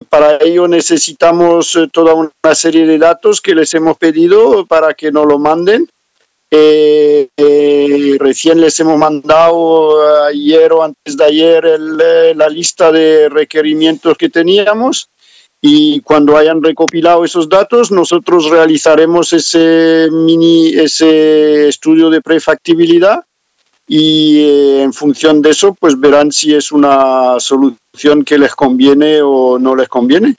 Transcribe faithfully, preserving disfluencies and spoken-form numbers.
para ello necesitamos eh, toda una serie de datos que les hemos pedido para que nos lo manden. Eh, eh, recién les hemos mandado ayer o antes de ayer el, eh, la lista de requerimientos que teníamos, y cuando hayan recopilado esos datos nosotros realizaremos ese mini ese estudio de prefactibilidad y eh, en función de eso pues verán si es una solución que les conviene o no les conviene.